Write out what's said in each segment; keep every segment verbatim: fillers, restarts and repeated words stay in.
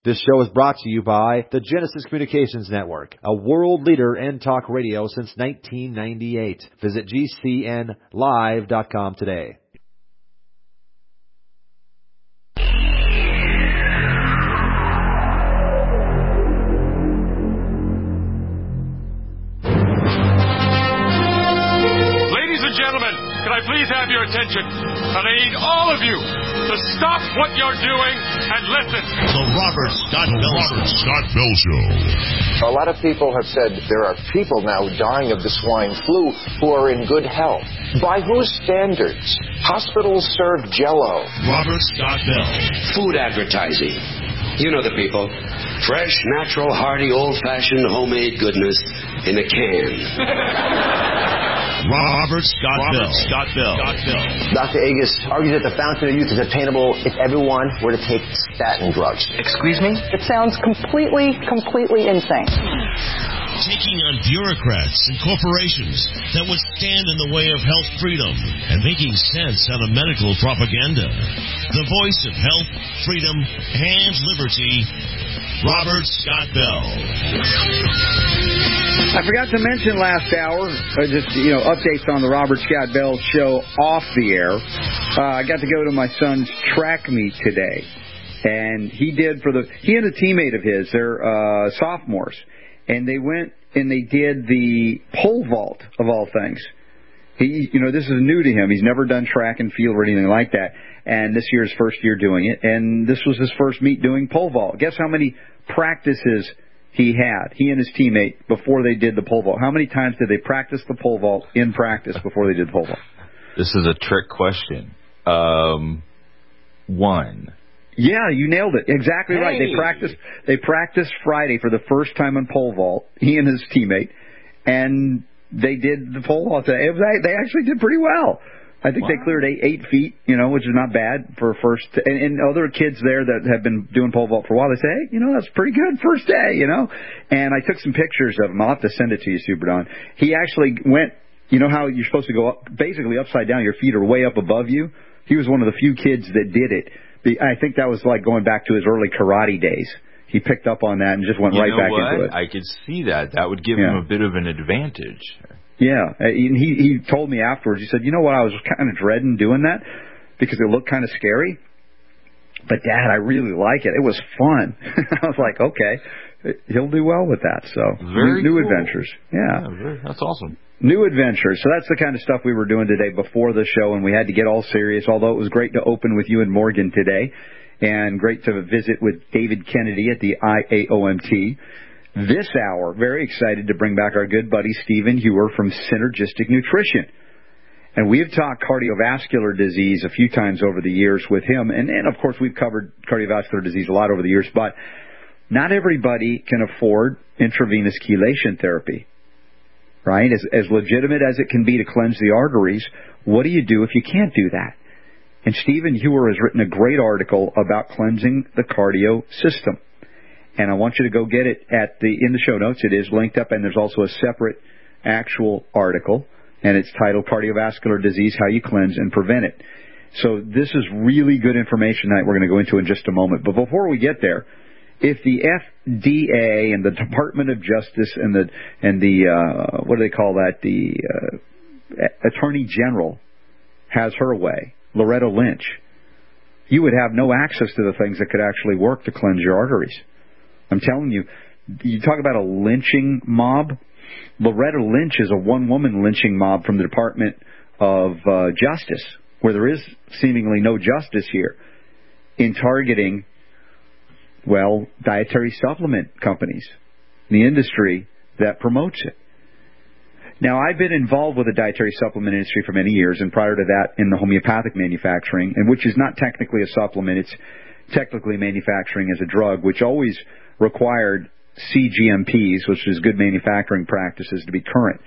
This show is brought to you by the Genesis Communications Network, a world leader in talk radio since nineteen ninety-eight. Visit G C N live dot com today. Ladies and gentlemen, can I please have your attention? And I need all of you to stop what you're doing and listen. The Robert Scott Bell Robert Scott Bell Show. A lot of people have said there are people now dying of the swine flu who are in good health. By whose standards? Hospitals serve Jell-O. Robert Scott Bell. Food advertising. You know the people. Fresh, natural, hearty, old-fashioned, homemade goodness in a can. Robert Scott Robert Bell. Scott Bell. Scott Bell. Doctor Agus argues that the fountain of youth is attainable if everyone were to take statin drugs. Excuse me? It sounds completely, completely insane. Taking on bureaucrats and corporations that would stand in the way of health freedom and making sense out of medical propaganda. The voice of health, freedom, and liberty, Robert Scott Bell. I forgot to mention last hour, uh, just, you know, updates on the Robert Scott Bell Show off the air. Uh, I got to go to my son's track meet today, and he did for the, he and a teammate of his, they're uh, sophomores, and they went and they did the pole vault, of all things. He, you know, this is new to him. He's never done track and field or anything like that. And this year's first year doing it. And this was his first meet doing pole vault. Guess how many practices he had, he and his teammate, before they did the pole vault? How many times did they practice the pole vault in practice before they did the pole vault? This is a trick question. Um, one. Yeah, you nailed it. Exactly hey. right. They practiced, they practiced Friday for the first time in pole vault, he and his teammate. And they did the pole vault today. They actually did pretty well. I think wow. they cleared eight, eight feet, you know, which is not bad for a first. And, and other kids there that have been doing pole vault for a while, they say, hey, you know, that's pretty good first day, you know. And I took some pictures of him. I'll have to send it to you, Super Don. He actually went, you know how you're supposed to go up, basically upside down. Your feet are way up above you. He was one of the few kids that did it. I think that was like going back to his early karate days. He picked up on that and just went you right know back what? into it. I could see that. That would give yeah. him a bit of an advantage. Yeah, and he he told me afterwards. He said, "You know what? I was kind of dreading doing that because it looked kind of scary. But Dad, I really like it. It was fun." I was like, "Okay, he'll do well with that." So very new, new cool. adventures. Yeah, yeah very, that's awesome. New adventures. So that's the kind of stuff we were doing today before the show, and we had to get all serious. Although it was great to open with you and Morgan today, and great to visit with David Kennedy at the I A O M T. This hour, very excited to bring back our good buddy Stephen Hewer from Synergistic Nutrition. And we have talked cardiovascular disease a few times over the years with him. And, and, of course, we've covered cardiovascular disease a lot over the years. But not everybody can afford intravenous chelation therapy, right? As, as legitimate as it can be to cleanse the arteries, what do you do if you can't do that? And Stephen Hewer has written a great article about cleansing the cardio system. And I want you to go get it at the in the show notes. It is linked up, and there's also a separate actual article, and it's titled Cardiovascular Disease, How You Cleanse and Prevent It. So this is really good information that we're going to go into in just a moment. But before we get there, if the F D A and the Department of Justice and the and the uh, what do they call that, the uh, Attorney General has her way, Loretta Lynch, you would have no access to the things that could actually work to cleanse your arteries. I'm telling you, you talk about a lynching mob. Loretta Lynch is a one-woman lynching mob from the Department of uh, Justice, where there is seemingly no justice here, in targeting, well, dietary supplement companies, the industry that promotes it. Now, I've been involved with the dietary supplement industry for many years, and prior to that in the homeopathic manufacturing, and which is not technically a supplement, it's technically manufacturing as a drug, which always required C G M Ps, which is good manufacturing practices, to be current.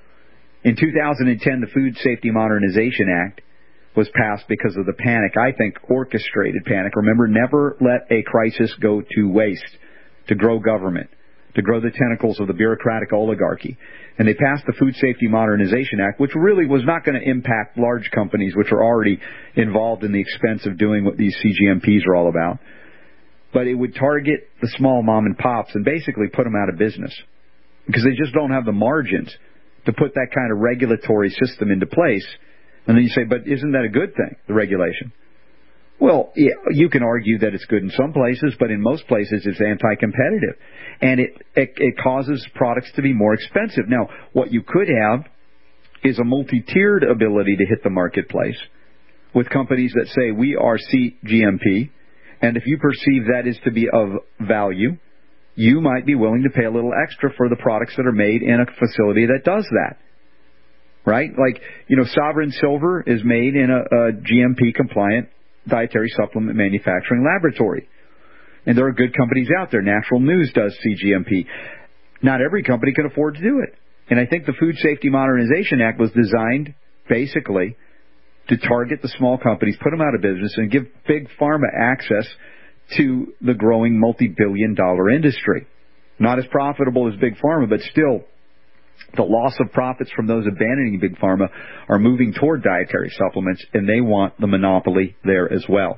In two thousand ten, the Food Safety Modernization Act was passed because of the panic, I think orchestrated panic. Remember, never let a crisis go to waste, to grow government, to grow the tentacles of the bureaucratic oligarchy. And they passed the Food Safety Modernization Act, which really was not going to impact large companies, which are already involved in the expense of doing what these C G M Ps are all about. but it would target the small mom and pops and basically put them out of business because they just don't have the margins to put that kind of regulatory system into place. And then you say, but isn't that a good thing, the regulation? Well, yeah, you can argue that it's good in some places, but in most places it's anti-competitive. And it, it, it causes products to be more expensive. Now, what you could have is a multi-tiered ability to hit the marketplace with companies that say we are C G M P, and if you perceive that is to be of value, you might be willing to pay a little extra for the products that are made in a facility that does that. Right? Like, you know, Sovereign Silver is made in a, a G M P-compliant dietary supplement manufacturing laboratory. And there are good companies out there. Natural News does C G M P. Not every company can afford to do it. And I think the Food Safety Modernization Act was designed basically to target the small companies, put them out of business, and give Big Pharma access to the growing multi-billion dollar industry. Not as profitable as Big Pharma, but still the loss of profits from those abandoning Big Pharma are moving toward dietary supplements, and they want the monopoly there as well.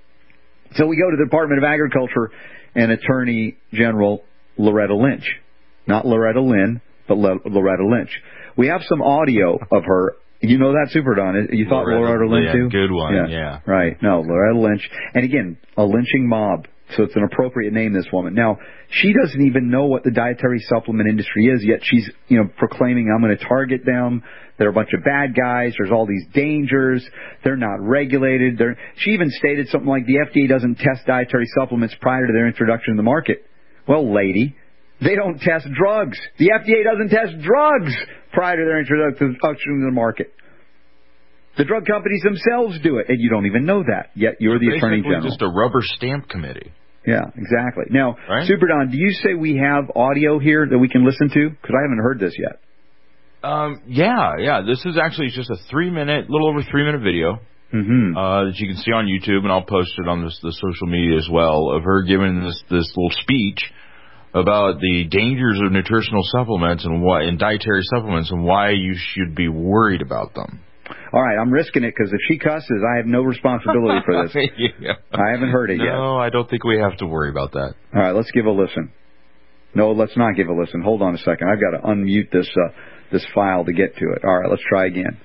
So we go to the Department of Agriculture and Attorney General Loretta Lynch. Not Loretta Lynn, but Loretta Lynch. We have some audio of her. You know that, Super Don? You thought Loretta, Loretta Lynch yeah, too? Good one, yeah. yeah. Right. No, Loretta Lynch. And again, a lynching mob. So it's an appropriate name, this woman. Now, she doesn't even know what the dietary supplement industry is, yet she's, you know, proclaiming, I'm going to target them. They're a bunch of bad guys. There's all these dangers. They're not regulated. They're, she even stated something like the F D A doesn't test dietary supplements prior to their introduction to the market. Well, lady, they don't test drugs. The F D A doesn't test drugs prior to their introduction to the market. The drug companies themselves do it, and you don't even know that, yet you're the Attorney General. Just a rubber stamp committee. Yeah, exactly. Now, right? Super Don, do you say we have audio here that we can listen to? Because I haven't heard this yet. Um, yeah, yeah. This is actually just a three-minute, little over three-minute video mm-hmm. uh, that you can see on YouTube, and I'll post it on this, the social media as well, of her giving this, this little speech about the dangers of nutritional supplements and why, and dietary supplements and why you should be worried about them. All right, I'm risking it because if she cusses, I have no responsibility for this. yeah. I haven't heard it no, yet. No, I don't think we have to worry about that. All right, let's give a listen. No, let's not give a listen. Hold on a second. I've got to unmute this uh, this file to get to it. All right, let's try again.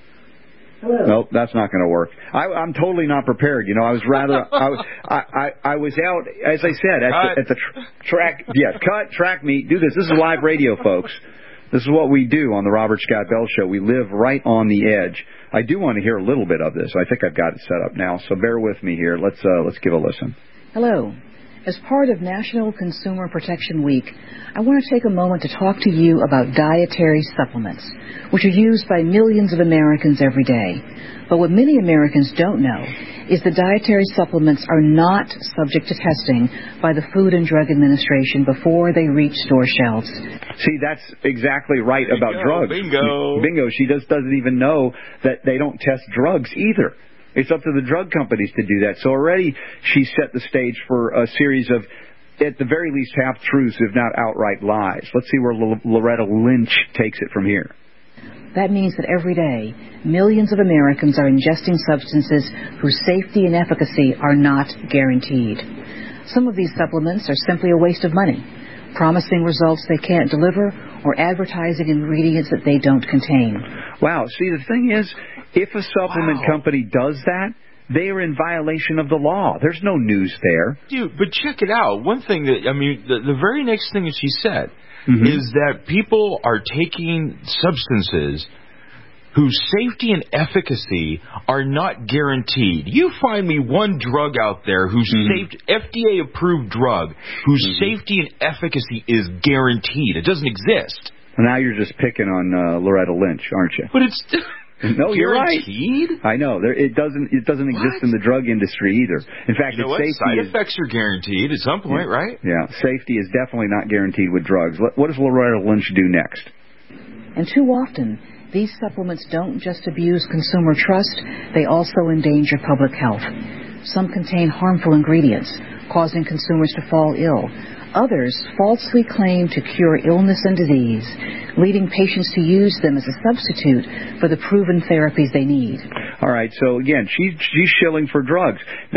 Hello. Nope, that's not going to work. I, I'm totally not prepared. You know, I was rather, I, was, I, I, I was out, as I said, at the, at the tr- track, yeah, cut, track meet, do this. This is live radio, folks. This is what we do on the Robert Scott Bell Show. We live right on the edge. I do want to hear a little bit of this. I think I've got it set up now, so bear with me here. Let's uh, let's give a listen. Hello. As part of National Consumer Protection Week, I want to take a moment to talk to you about dietary supplements, which are used by millions of Americans every day. But what many Americans don't know is that dietary supplements are not subject to testing by the Food and Drug Administration before they reach store shelves. See, that's exactly right bingo, about drugs. Bingo. Bingo. She just doesn't even know that they don't test drugs either. It's up to the drug companies to do that. So already she set the stage for a series of, at the very least, half-truths, if not outright lies. Let's see where L- Loretta Lynch takes it from here. That means that every day, millions of Americans are ingesting substances whose safety and efficacy are not guaranteed. Some of these supplements are simply a waste of money, promising results they can't deliver or advertising ingredients that they don't contain. Wow. See, the thing is, if a supplement wow. company does that, they are in violation of the law. There's no news there. Dude, but check it out. One thing that, I mean, the, the very next thing that she said mm-hmm. is that people are taking substances whose safety and efficacy are not guaranteed. You find me one drug out there whose mm-hmm. safe, F D A-approved drug whose mm-hmm. safety and efficacy is guaranteed. It doesn't exist. Well, now you're just picking on uh, Loretta Lynch, aren't you? But it's... No, you're right. Guaranteed? I know. There, it doesn't. It doesn't what? exist in the drug industry either. In fact, you know its what? safety Side is, effects are guaranteed at some point, yeah, right? Yeah. Safety is definitely not guaranteed with drugs. What does Loretta Lynch do next? And too often, these supplements don't just abuse consumer trust, they also endanger public health. Some contain harmful ingredients, causing consumers to fall ill. Others falsely claim to cure illness and disease, leading patients to use them as a substitute for the proven therapies they need. All right, so again, she's, she's shilling for drugs. Now,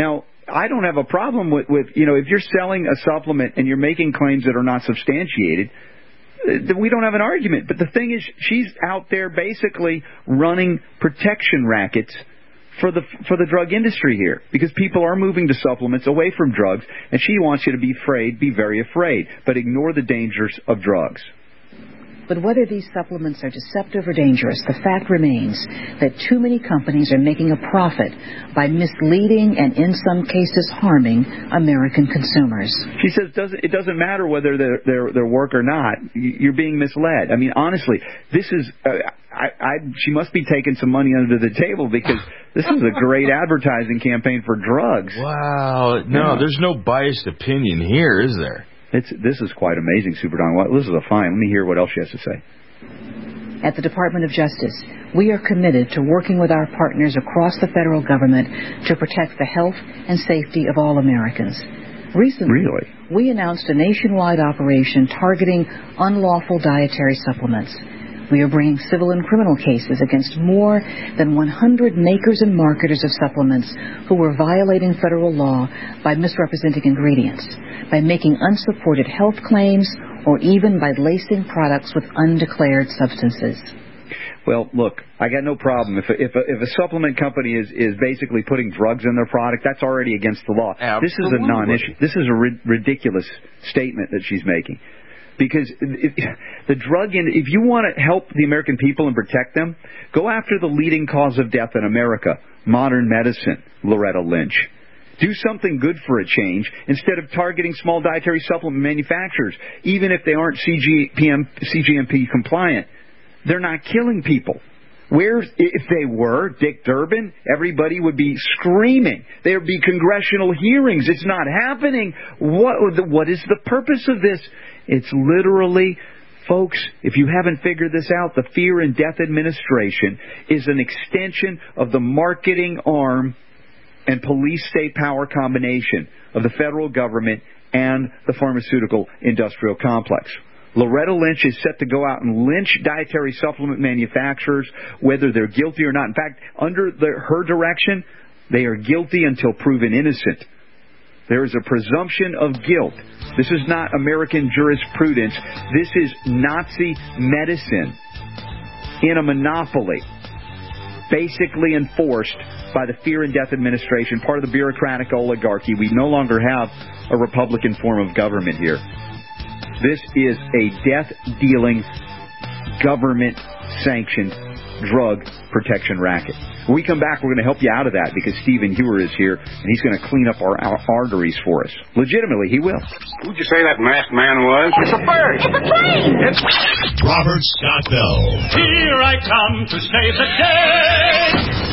I don't have a problem with, with, you know, if you're selling a supplement and you're making claims that are not substantiated, we don't have an argument. But the thing is, she's out there basically running protection rackets for the for the drug industry here, because people are moving to supplements away from drugs, and she wants you to be afraid, be very afraid, but ignore the dangers of drugs. But whether these supplements are deceptive or dangerous, the fact remains that too many companies are making a profit by misleading and, in some cases, harming American consumers. She says doesn't, it doesn't matter whether they're, they're, they're work or not. You're being misled. I mean, honestly, this is... Uh, I, I, she must be taking some money under the table, because this is a great advertising campaign for drugs. Wow. No, yeah. There's no biased opinion here, is there? It's, this is quite amazing, Super Don. Well, this is a fine. Let me hear what else she has to say. At the Department of Justice, we are committed to working with our partners across the federal government to protect the health and safety of all Americans. Recently, really? we announced a nationwide operation targeting unlawful dietary supplements. We are bringing civil and criminal cases against more than one hundred makers and marketers of supplements who were violating federal law by misrepresenting ingredients, by making unsupported health claims, or even by lacing products with undeclared substances. Well, look, I got no problem. If a, if a, if a supplement company is, is basically putting drugs in their product, that's already against the law. Absolutely. This is a non-issue. This is a ri- ridiculous statement that she's making. Because if, the drug, in, if you want to help the American people and protect them, go after the leading cause of death in America, modern medicine, Loretta Lynch. Do something good for a change instead of targeting small dietary supplement manufacturers, even if they aren't C G M P compliant. They're not killing people. Where, if they were, Dick Durbin, everybody would be screaming. There would be congressional hearings. It's not happening. What, what is the purpose of this? It's literally, folks, if you haven't figured this out, the Fear and Death Administration is an extension of the marketing arm and police-state power combination of the federal government and the pharmaceutical industrial complex. Loretta Lynch is set to go out and lynch dietary supplement manufacturers, whether they're guilty or not. In fact, under the, her direction, they are guilty until proven innocent. There is a presumption of guilt. This is not American jurisprudence. This is Nazi medicine in a monopoly, basically enforced by the Fear and Death Administration, part of the bureaucratic oligarchy. We no longer have a Republican form of government here. This is a death-dealing, government-sanctioned drug protection racket. When we come back, we're going to help you out of that, because Stephen Hewer is here, and he's going to clean up our, our arteries for us. Legitimately, he will. Who'd you say that masked man was? It's a bird. It's a plane. It's Robert Scott Bell. Here I come to save the day.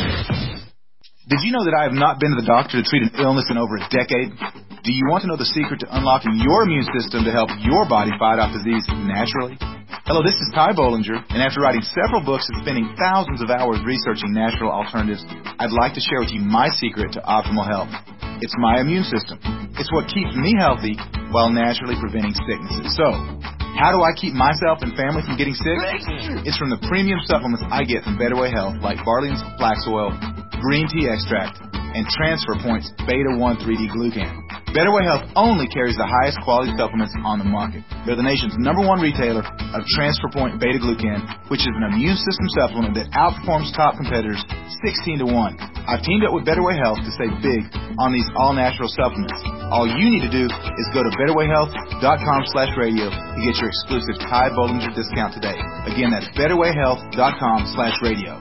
Did you know that I have not been to the doctor to treat an illness in over a decade? Do you want to know the secret to unlocking your immune system to help your body fight off disease naturally? Hello, this is Ty Bollinger, and after writing several books and spending thousands of hours researching natural alternatives, I'd like to share with you my secret to optimal health. It's my immune system. It's what keeps me healthy while naturally preventing sicknesses. So, how do I keep myself and family from getting sick? It's from the premium supplements I get from Better Way Health, like Barley's Flax Oil, Green Tea Extract, and Transfer Point's Beta one three D Glucan. Better Way Health only carries the highest quality supplements on the market. They're the nation's number one retailer of Transfer Point Beta Glucan, which is an immune system supplement that outperforms top competitors sixteen to one. I've teamed up with Better Way Health to save big on these all-natural supplements. All you need to do is go to betterwayhealth.com slash radio to get your exclusive Ty Bollinger discount today. Again, that's betterwayhealth.com slash radio.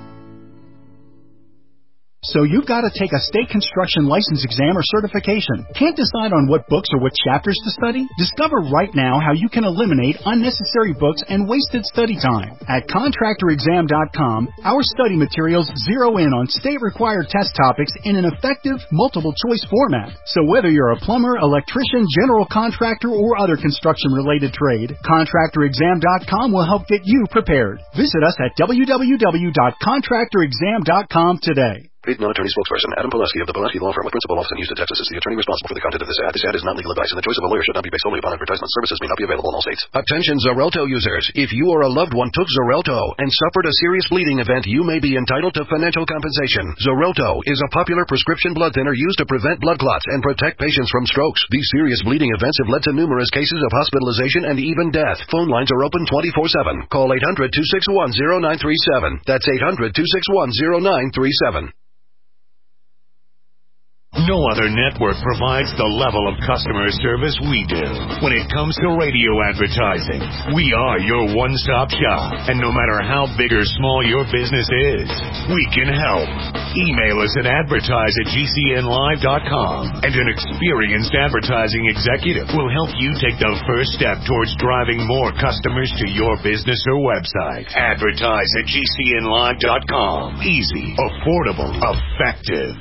So you've got to take a state construction license exam or certification. Can't decide on what books or what chapters to study? Discover right now how you can eliminate unnecessary books and wasted study time. At contractor exam dot com, our study materials zero in on state-required test topics in an effective, multiple-choice format. So whether you're a plumber, electrician, general contractor, or other construction-related trade, contractor exam dot com will help get you prepared. Visit us at w w w dot contractor exam dot com today. Paid non-attorney spokesperson Adam Pileski of the Pileski Law Firm with principal office in Houston, Texas, is the attorney responsible for the content of this ad. This ad is not legal advice, and the choice of a lawyer should not be based solely upon advertisement. Services may not be available in all states. Attention Xarelto users. If you or a loved one took Xarelto and suffered a serious bleeding event, you may be entitled to financial compensation. Xarelto is a popular prescription blood thinner used to prevent blood clots and protect patients from strokes. These serious bleeding events have led to numerous cases of hospitalization and even death. Phone lines are open twenty-four seven. Call eight hundred, two six one, zero nine three seven. That's eight hundred, two six one, zero nine three seven. No other network provides the level of customer service we do. When it comes to radio advertising, we are your one-stop shop. And no matter how big or small your business is, we can help. Email us at advertise at G C N live dot com, and an experienced advertising executive will help you take the first step towards driving more customers to your business or website. Advertise at G C N live dot com. Easy, affordable, effective.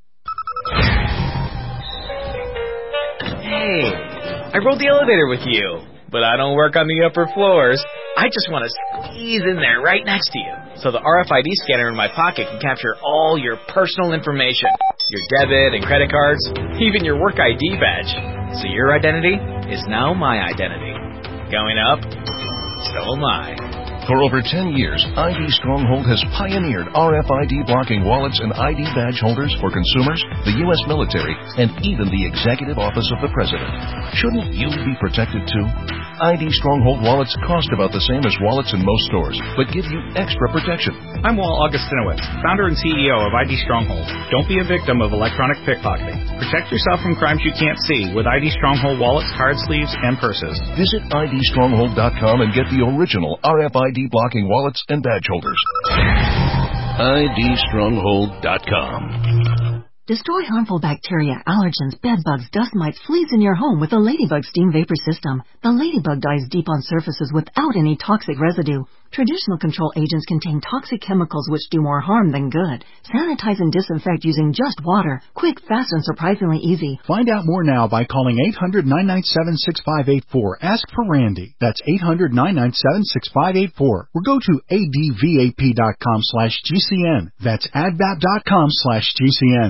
Hey, I rode the elevator with you, but I don't work on the upper floors. I just want to squeeze in there right next to you, so the R F I D scanner in my pocket can capture all your personal information, your debit and credit cards, even your work I D badge. So your identity is now my identity. Going up, so am I. For over ten years, I D Stronghold has pioneered R F I D blocking wallets and I D badge holders for consumers, the U S military, and even the Executive Office of the President. Shouldn't you be protected too? I D Stronghold wallets cost about the same as wallets in most stores, but give you extra protection. I'm Walt Augustinowicz, founder and C E O of I D Stronghold. Don't be a victim of electronic pickpocketing. Protect yourself from crimes you can't see with I D Stronghold wallets, card sleeves, and purses. Visit I D stronghold dot com and get the original R F I D blocking wallets and badge holders. I D stronghold dot com. Destroy harmful bacteria, allergens, bedbugs, dust mites, fleas in your home with the Ladybug Steam Vapor System. The Ladybug dives deep on surfaces without any toxic residue. Traditional control agents contain toxic chemicals which do more harm than good. Sanitize and disinfect using just water. Quick, fast, and surprisingly easy. Find out more now by calling eight hundred, nine nine seven, six five eight four. Ask for Randy. That's eight hundred, nine nine seven, six five eight four. Or go to advap dot com slash GCN. That's advap dot com slash GCN.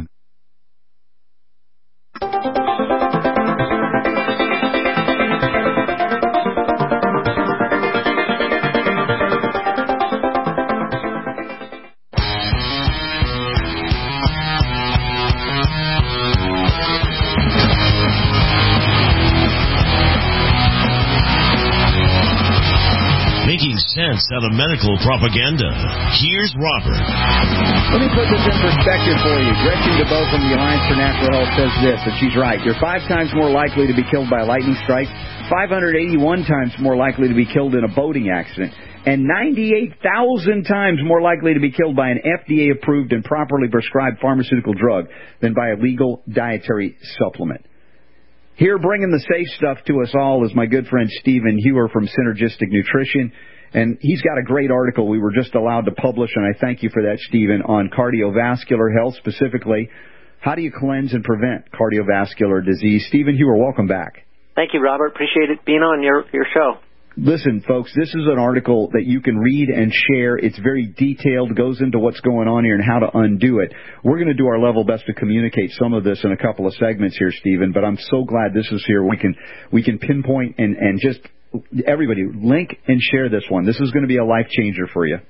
Making sense out of medical propaganda. Here's Robert. Let me put this in perspective for you. Gretchen DeBow from the Alliance for Natural Health says this, and she's right. You're five times more likely to be killed by a lightning strike, five hundred eighty-one times more likely to be killed in a boating accident, and ninety-eight thousand times more likely to be killed by an F D A-approved and properly prescribed pharmaceutical drug than by a legal dietary supplement. Here bringing the safe stuff to us all is my good friend Stephen Hewer from Synergistic Nutrition, and he's got a great article we were just allowed to publish, and I thank you for that, Stephen, on cardiovascular health, specifically how do you cleanse and prevent cardiovascular disease. Stephen Hewer, welcome back. Thank you, Robert. Appreciate it being on your, your show. Listen, folks, this is an article that you can read and share. It's very detailed, goes into what's going on here and how to undo it. We're going to do our level best to communicate some of this in a couple of segments here, Stephen, but I'm so glad this is here. We can we can pinpoint and, and just, everybody, link and share this one. This is going to be a life changer for you.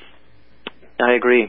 I agree.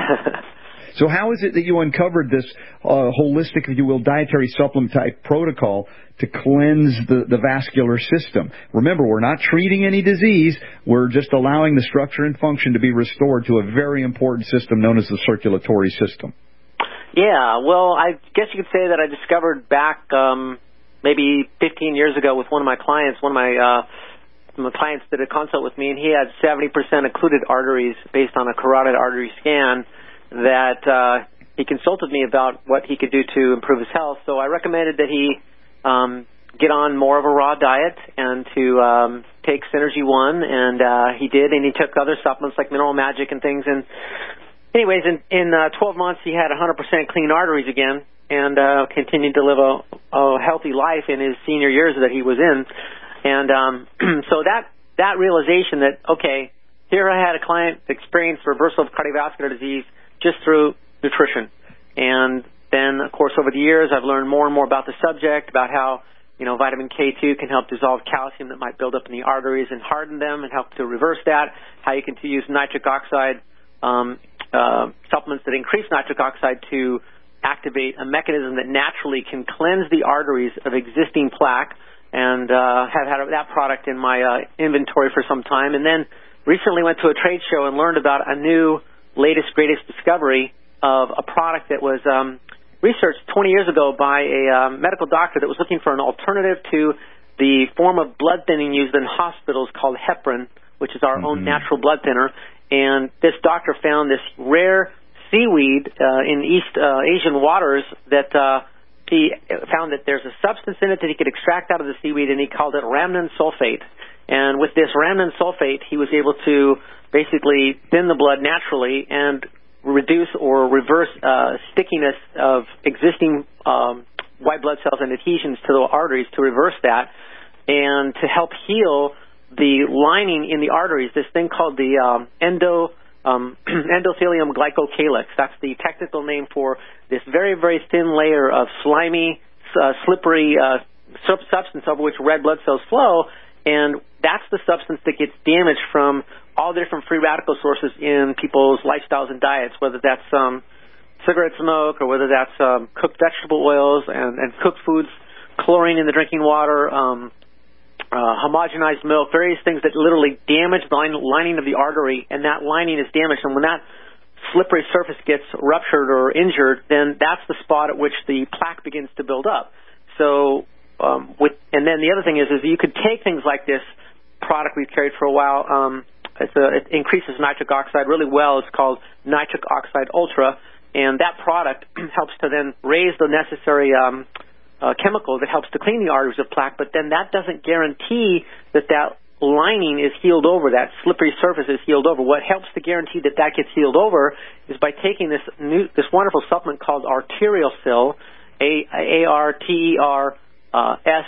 So how is it that you uncovered this uh, holistic, if you will, dietary supplement type protocol to cleanse the, the vascular system? Remember, we're not treating any disease. We're just allowing the structure and function to be restored to a very important system known as the circulatory system. Yeah, well, I guess you could say that I discovered back um, maybe fifteen years ago with one of my clients. One of my, uh, my clients did a consult with me, and he had seventy percent occluded arteries based on a carotid artery scan. That uh, he consulted me about what he could do to improve his health. So I recommended that he um, get on more of a raw diet and to um, take Synergy One, and uh, he did, and he took other supplements like Mineral Magic and things. And anyways, in, in uh, twelve months, he had one hundred percent clean arteries again and uh, continued to live a, a healthy life in his senior years that he was in. And um, so that, that realization that, okay, here I had a client experience reversal of cardiovascular disease just through nutrition. And then, of course, over the years, I've learned more and more about the subject, about how, you know, vitamin K two can help dissolve calcium that might build up in the arteries and harden them and help to reverse that, how you can use nitric oxide um, uh, supplements that increase nitric oxide to activate a mechanism that naturally can cleanse the arteries of existing plaque, and uh, have had that product in my uh, inventory for some time. And then recently went to a trade show and learned about a new, latest, greatest discovery of a product that was um, researched twenty years ago by a um, medical doctor that was looking for an alternative to the form of blood thinning used in hospitals called heparin, which is our mm-hmm. own natural blood thinner. And this doctor found this rare seaweed uh, in East uh, Asian waters that uh, he found that there's a substance in it that he could extract out of the seaweed, and he called it rhamnin sulfate. And with this rhamnin sulfate, he was able to basically thin the blood naturally and reduce or reverse uh, stickiness of existing um, white blood cells and adhesions to the arteries, to reverse that, and to help heal the lining in the arteries, this thing called the um, endo um, endothelium glycocalyx. That's the technical name for this very, very thin layer of slimy, uh, slippery uh, sub- substance over which red blood cells flow, and that's the substance that gets damaged from all the different free radical sources in people's lifestyles and diets, whether that's um, cigarette smoke or whether that's um, cooked vegetable oils and, and cooked foods, chlorine in the drinking water, um, uh, homogenized milk, various things that literally damage the line, lining of the artery, and that lining is damaged. And when that slippery surface gets ruptured or injured, then that's the spot at which the plaque begins to build up. So, um, with and then the other thing is, is you could take things like this product we've carried for a while. Um, It's a, it increases nitric oxide really well. It's called Nitric Oxide Ultra, and that product helps to then raise the necessary um, uh, chemical that helps to clean the arteries of plaque, but then that doesn't guarantee that that lining is healed over, that slippery surface is healed over. What helps to guarantee that that gets healed over is by taking this new, this wonderful supplement called Arteriosil, A R T E R S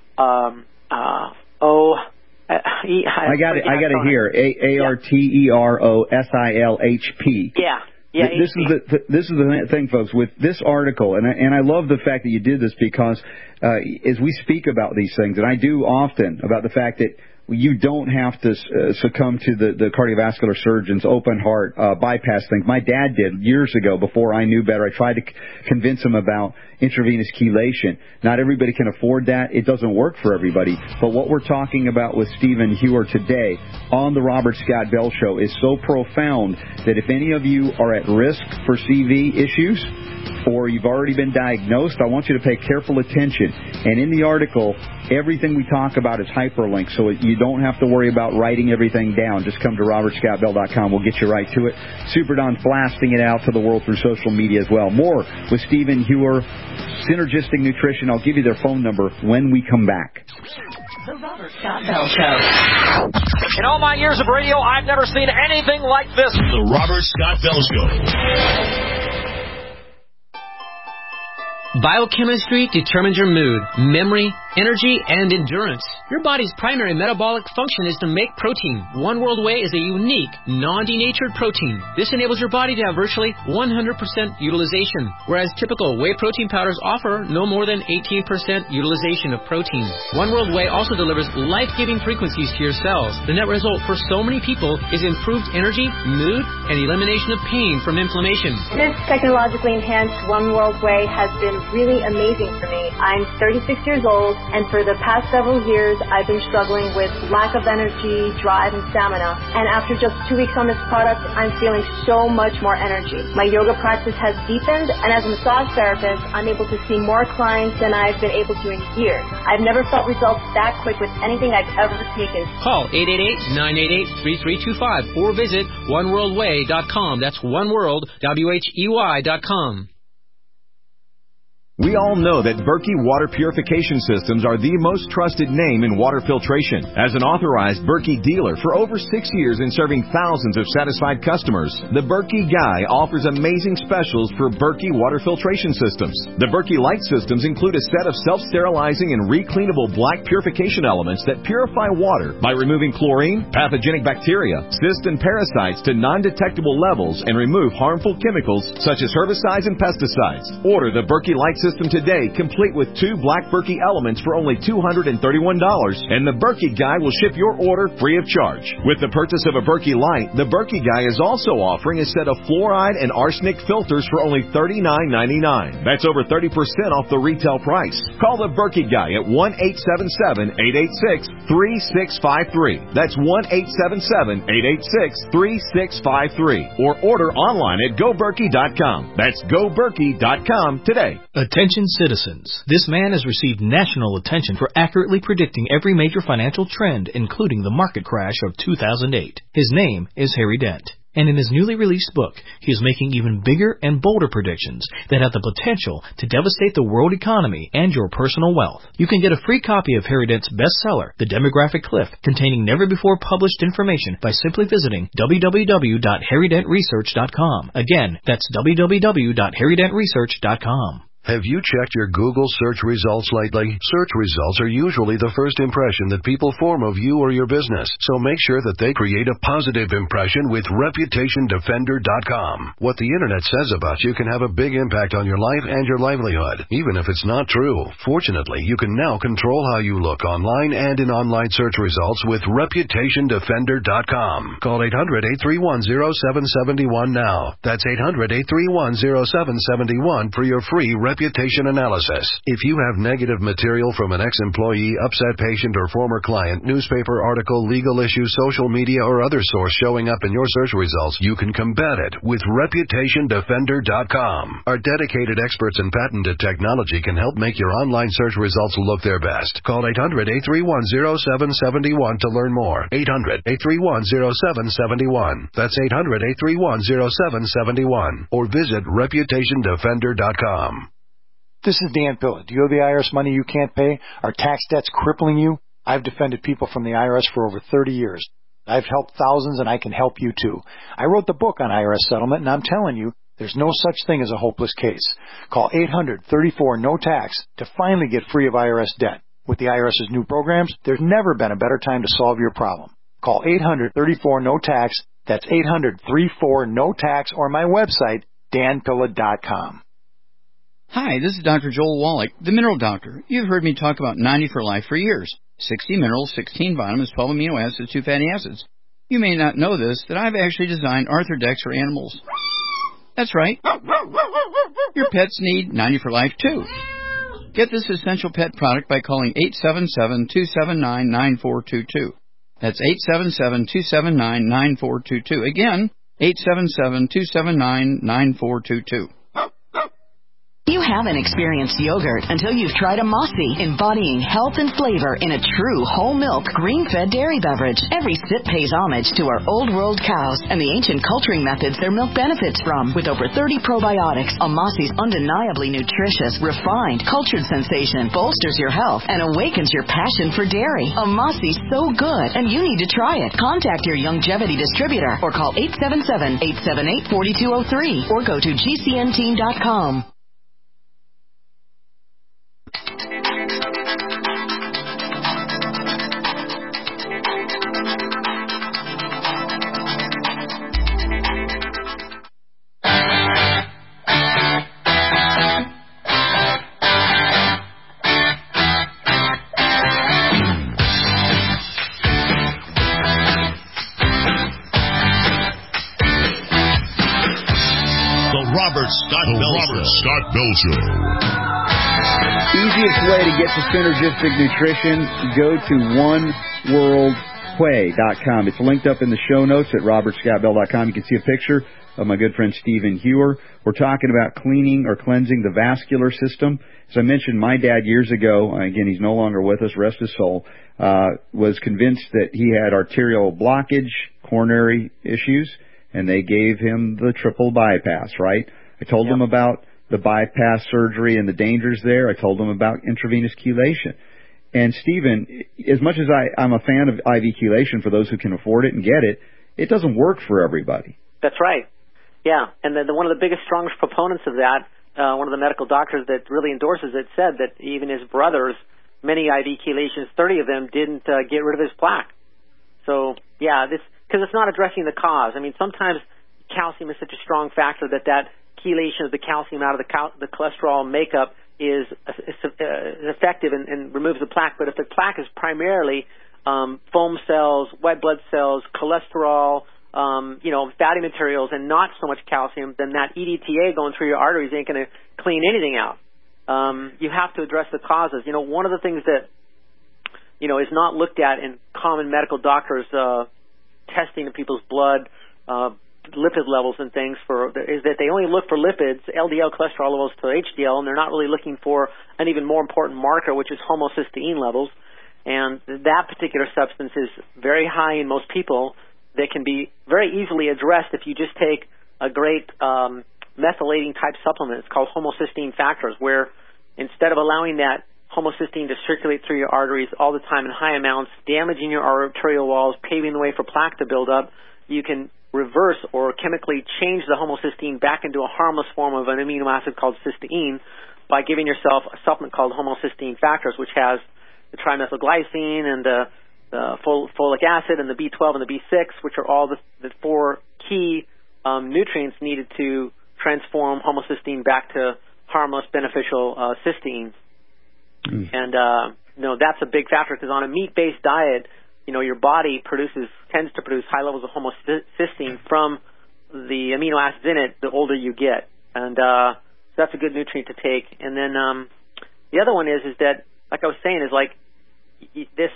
O I got it. I got it here. A R T E R O S I L H P. Yeah. Yeah. This is the this is the thing, folks. With this article, and I, and I love the fact that you did this because uh, as we speak about these things, and I do often about the fact that you don't have to uh, succumb to the, the cardiovascular surgeon's open heart uh, bypass thing. My dad did years ago before I knew better. I tried to c- convince him about intravenous chelation. Not everybody can afford that. It doesn't work for everybody. But what we're talking about with Stephen Hewer today on the Robert Scott Bell Show is so profound that if any of you are at risk for C V issues, or you've already been diagnosed, I want you to pay careful attention. And in the article, everything we talk about is hyperlinked, so you don't have to worry about writing everything down. Just come to robert scott bell dot com. We'll get you right to it. Super Don's blasting it out to the world through social media as well. More with Stephen Hewer, Synergistic Nutrition. I'll give you their phone number when we come back. The Robert Scott Bell Show. In all my years of radio, I've never seen anything like this. The Robert Scott Bell Show. Biochemistry determines your mood, memory, energy, and endurance. Your body's primary metabolic function is to make protein. One World Whey is a unique, non-denatured protein. This enables your body to have virtually one hundred percent utilization, whereas typical whey protein powders offer no more than eighteen percent utilization of protein. One World Whey also delivers life-giving frequencies to your cells. The net result for so many people is improved energy, mood, and elimination of pain from inflammation. This technologically enhanced One World Whey has been really amazing for me. I'm thirty-six years old, and for the past several years, I've been struggling with lack of energy, drive, and stamina. And after just two weeks on this product, I'm feeling so much more energy. My yoga practice has deepened, and as a massage therapist, I'm able to see more clients than I've been able to in years. I've never felt results that quick with anything I've ever taken. Call eight eight eight, nine eight eight, three three two five or visit one world way dot com. That's oneworld, W H E Y dot com. We all know that Berkey Water Purification Systems are the most trusted name in water filtration. As an authorized Berkey dealer for over six years and serving thousands of satisfied customers, the Berkey Guy offers amazing specials for Berkey water filtration systems. The Berkey Light systems include a set of self-sterilizing and recleanable black purification elements that purify water by removing chlorine, pathogenic bacteria, cysts, and parasites to non-detectable levels and remove harmful chemicals such as herbicides and pesticides. Order the Berkey Light system today, complete with two black Berkey elements for only two hundred thirty-one dollars, and the Berkey Guy will ship your order free of charge. With the purchase of a Berkey Light, the Berkey Guy is also offering a set of fluoride and arsenic filters for only thirty-nine ninety-nine. That's over thirty percent off the retail price. Call the Berkey Guy at one eight seven seven, eight eight six, three six five three. That's one eight seven seven, eight eight six, three six five three. Or order online at go berkey dot com. That's go berkey dot com today. Attention citizens. This man has received national attention for accurately predicting every major financial trend, including the market crash of two thousand eight. His name is Harry Dent. And in his newly released book, he is making even bigger and bolder predictions that have the potential to devastate the world economy and your personal wealth. You can get a free copy of Harry Dent's bestseller, The Demographic Cliff, containing never-before-published information by simply visiting w w w dot harry dent research dot com. Again, that's w w w dot harry dent research dot com. Have you checked your Google search results lately? Search results are usually the first impression that people form of you or your business, so make sure that they create a positive impression with reputation defender dot com. What the Internet says about you can have a big impact on your life and your livelihood, even if it's not true. Fortunately, you can now control how you look online and in online search results with reputation defender dot com. Call eight hundred, eight three one, zero seven seven one now. That's eight hundred, eight three one, zero seven seven one for your free reputation analysis. If you have negative material from an ex-employee, upset patient, or former client, newspaper article, legal issue, social media, or other source showing up in your search results, you can combat it with reputation defender dot com. Our dedicated experts in patented technology can help make your online search results look their best. Call eight hundred, eight three one, zero seven seven one to learn more. eight hundred, eight three one, zero seven seven one. That's eight hundred, eight three one, zero seven seven one. Or visit reputation defender dot com. This is Dan Pilla. Do you owe the I R S money you can't pay? Are tax debts crippling you? I've defended people from the I R S for over thirty years. I've helped thousands, and I can help you too. I wrote the book on I R S settlement, and I'm telling you, there's no such thing as a hopeless case. Call eight hundred, thirty-four, no tax to finally get free of I R S debt. With the IRS's new programs, there's never been a better time to solve your problem. Call eight hundred, thirty-four, no tax. That's eight hundred, thirty-four, no tax, or my website, dan pilla dot com. Hi, this is Doctor Joel Wallach, the Mineral Doctor. You've heard me talk about ninety for Life for years. sixty minerals, sixteen vitamins, twelve amino acids, two fatty acids. You may not know this, that I've actually designed Arthrodex for animals. That's right. Your pets need ninety for Life too. Get this essential pet product by calling eight seven seven, two seven nine, nine four two two. That's eight seven seven, two seven nine, nine four two two. Again, eight seven seven, two seven nine, nine four two two. You haven't experienced yogurt until you've tried a Mossy, embodying health and flavor in a true whole milk, green-fed dairy beverage. Every sip pays homage to our old world cows and the ancient culturing methods their milk benefits from. With over thirty probiotics, a Mossy's undeniably nutritious, refined, cultured sensation bolsters your health and awakens your passion for dairy. A Mossy's so good, and you need to try it. Contact your Youngevity distributor or call eight seven seven, eight seven eight, four two zero three or go to G C N team dot com. Robert Scott Bell Robert Scott Bell Show. Easiest way to get to synergistic nutrition, go to one world whey dot com. It's linked up in the show notes at robert scott bell dot com. You can see a picture of my good friend Stephen Hewer. We're talking about cleaning or cleansing the vascular system. As I mentioned, my dad years ago, again, he's no longer with us, rest his soul, uh, was convinced that he had arterial blockage, coronary issues, and they gave him the triple bypass, right? I told yep. him about the bypass surgery and the dangers there. I told them about intravenous chelation. And, Stephen, as much as I, I'm a fan of I V chelation for those who can afford it and get it, it doesn't work for everybody. That's right. Yeah, and the, the, one of the biggest, strongest proponents of that, uh, one of the medical doctors that really endorses it, said that even his brothers, many I V chelations, thirty of them, didn't uh, get rid of his plaque. So, yeah, this because it's not addressing the cause. I mean, sometimes calcium is such a strong factor that that chelation of the calcium out of the, cal- the cholesterol makeup is, is, uh, is effective and, and removes the plaque. But if the plaque is primarily um, foam cells, white blood cells, cholesterol, um, you know, fatty materials, and not so much calcium, then that E D T A going through your arteries ain't going to clean anything out. Um, you have to address the causes. You know, one of the things that, you know, is not looked at in common medical doctors' uh, testing of people's blood, uh, lipid levels and things for is that they only look for lipids, L D L cholesterol levels to H D L, and they're not really looking for an even more important marker, which is homocysteine levels. And that particular substance is very high in most people. That can be very easily addressed if you just take a great um, methylating type supplement. It's called homocysteine factors, where instead of allowing that homocysteine to circulate through your arteries all the time in high amounts, damaging your arterial walls, paving the way for plaque to build up, you can reverse or chemically change the homocysteine back into a harmless form of an amino acid called cysteine by giving yourself a supplement called homocysteine factors, which has the trimethylglycine and the, the fol- folic acid and the B twelve and the B six, which are all the, the four key um, nutrients needed to transform homocysteine back to harmless, beneficial uh, cysteine. Mm. And, uh, you know, that's a big factor because on a meat-based diet, you know, your body produces, tends to produce high levels of homocysteine from the amino acids in it the older you get. And uh, so that's a good nutrient to take. And then um, the other one is, is that, like I was saying, is like this,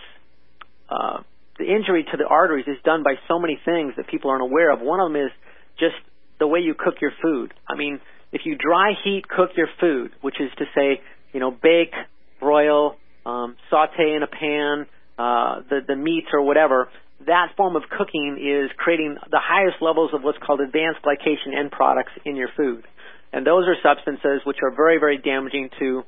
uh, the injury to the arteries is done by so many things that people aren't aware of. One of them is just the way you cook your food. I mean, if you dry heat cook your food, which is to say, you know, bake, broil, um, saute in a pan, uh, the, the meat or whatever, that form of cooking is creating the highest levels of what's called advanced glycation end products in your food. And those are substances which are very, very damaging to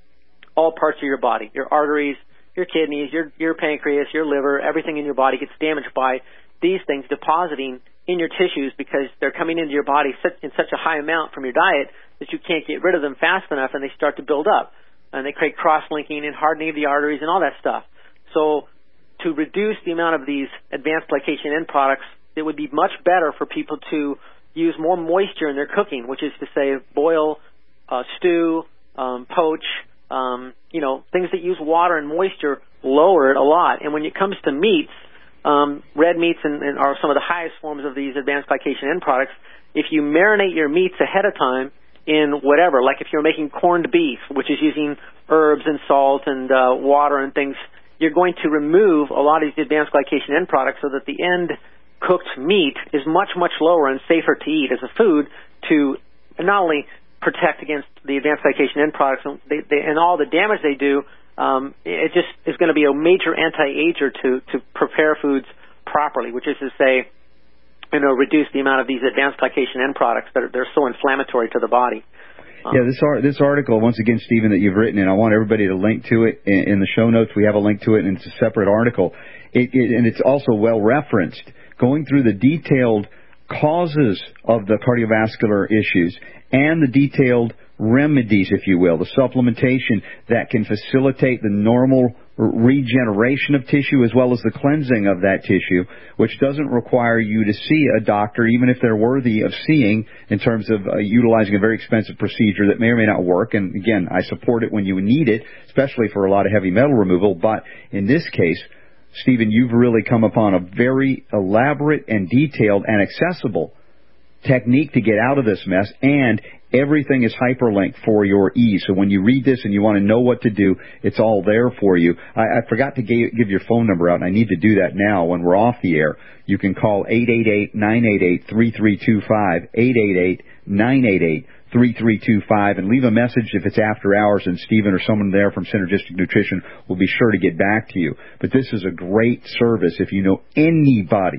all parts of your body, your arteries, your kidneys, your, your pancreas, your liver, everything in your body gets damaged by these things depositing in your tissues because they're coming into your body in such a high amount from your diet that you can't get rid of them fast enough, and they start to build up. And they create cross-linking and hardening of the arteries and all that stuff. So to reduce the amount of these advanced glycation end products, it would be much better for people to use more moisture in their cooking, which is to say boil, uh, stew, um, poach, um, you know, things that use water and moisture lower it a lot. And when it comes to meats, um, red meats and, and are some of the highest forms of these advanced glycation end products. If you marinate your meats ahead of time in whatever, like if you're making corned beef, which is using herbs and salt and uh, water and things, you're going to remove a lot of these advanced glycation end products so that the end cooked meat is much, much lower and safer to eat as a food to not only protect against the advanced glycation end products and, they, they, and all the damage they do, um, it just is going to be a major anti-ager to, to prepare foods properly, which is to say, you know, reduce the amount of these advanced glycation end products that are they're so inflammatory to the body. Um, yeah, this art, this article, once again, Stephen, that you've written, and I want everybody to link to it in, in the show notes. We have a link to it, and it's a separate article. It, it, and it's also well referenced, going through the detailed causes of the cardiovascular issues and the detailed remedies, if you will, the supplementation that can facilitate the normal regeneration of tissue as well as the cleansing of that tissue, which doesn't require you to see a doctor, even if they're worthy of seeing, in terms of uh, utilizing a very expensive procedure that may or may not work. And again, I support it when you need it, especially for a lot of heavy metal removal. But in this case, Stephen, you've really come upon a very elaborate and detailed and accessible technique to get out of this mess, and everything is hyperlinked for your ease. So when you read this and you want to know what to do, it's all there for you. I, I forgot to give, give your phone number out, and I need to do that now when we're off the air. You can call eight eight eight, nine eight eight, three three two five, eight eight eight, nine eight eight, three three two five, and leave a message if it's after hours, and Stephen or someone there from Synergistic Nutrition will be sure to get back to you. But this is a great service if you know anybody